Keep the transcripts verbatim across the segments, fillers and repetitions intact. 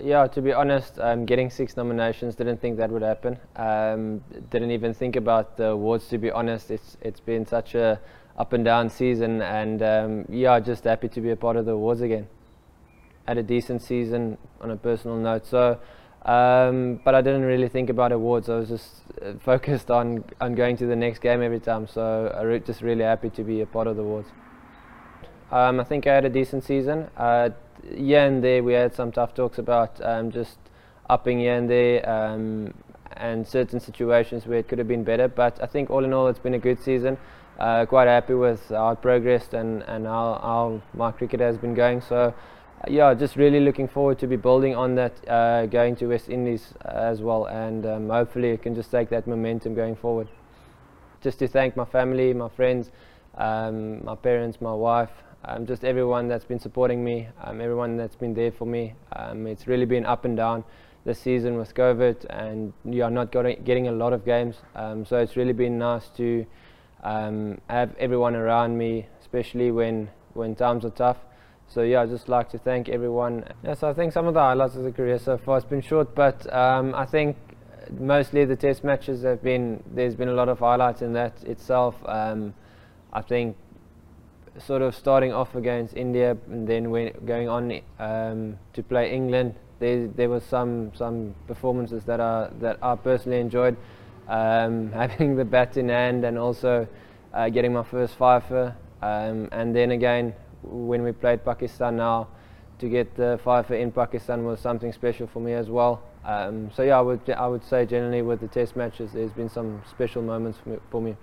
yeah, to be honest, um, getting six nominations, didn't think that would happen. Um, didn't even think about the awards, to be honest. It's it's been such a up and down season, and um, yeah, just happy to be a part of the awards again. Had a decent season on a personal note, so um, but I didn't really think about awards. I was just uh, focused on on going to the next game every time. So I'm re just really happy to be a part of the awards. Um, I think I had a decent season. Uh, here and there we had some tough talks about um, just upping here and there um, and certain situations where it could have been better, but I think all in all it's been a good season. Uh, quite happy with how it progressed and, and how, how my cricket has been going, so uh, yeah, just really looking forward to be building on that, uh, going to West Indies as well, and um, hopefully I can just take that momentum going forward. Just to thank my family, my friends, um, my parents, my wife, Um, just everyone that's been supporting me, um, everyone that's been there for me. Um, it's really been up and down this season with COVID, and you are not getting, getting a lot of games. Um, so it's really been nice to um, have everyone around me, especially when when times are tough. So yeah, I'd just like to thank everyone. Yeah, so I think some of the highlights of the career so far, it's been short, but um, I think mostly the test matches have been, there's been a lot of highlights in that itself. Um, I think sort of starting off against India and then when going on um, to play England, there there was some some performances that I that I personally enjoyed. Um, having the bat in hand and also uh, getting my first fifer, um, and then again when we played Pakistan now, to get the fifer in Pakistan was something special for me as well. Um, so yeah, I would I would say generally with the test matches, there's been some special moments for me. For me.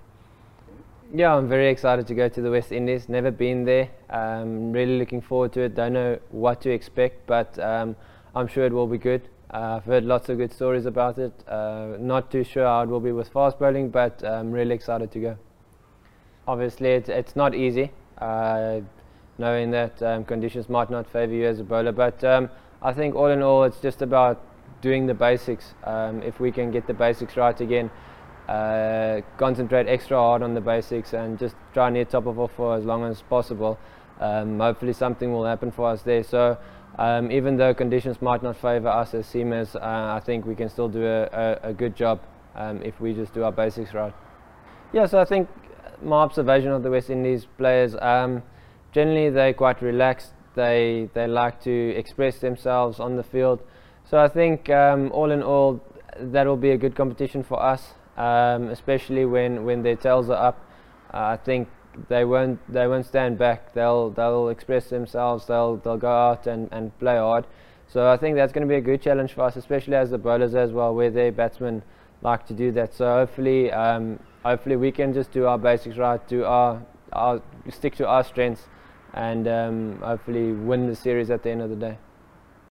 Yeah, I'm very excited to go to the West Indies. Never been there. Um, really looking forward to it. Don't know what to expect, but um, I'm sure it will be good. Uh, I've heard lots of good stories about it. Uh, not too sure how it will be with fast bowling, but I'm really excited to go. Obviously, it's, it's not easy, uh, knowing that um, conditions might not favour you as a bowler, but um, I think all in all, it's just about doing the basics. Um, if we can get the basics right again, Uh, concentrate extra hard on the basics and just try and hit top of off for as long as possible. Um, hopefully something will happen for us there. So um, even though conditions might not favour us as seamers, uh, I think we can still do a, a, a good job um, if we just do our basics right. Yeah, so I think my observation of the West Indies players, um, generally they're quite relaxed. They, they like to express themselves on the field. So I think um, all in all that will be a good competition for us. Um, especially when, when their tails are up. uh, I think they won't they won't stand back. They'll they'll express themselves. They'll they'll go out and, and play hard. So I think that's going to be a good challenge for us, especially as the bowlers as well, where their batsmen like to do that. So hopefully um, hopefully we can just do our basics right, do our, our stick to our strengths, and um, hopefully win the series at the end of the day.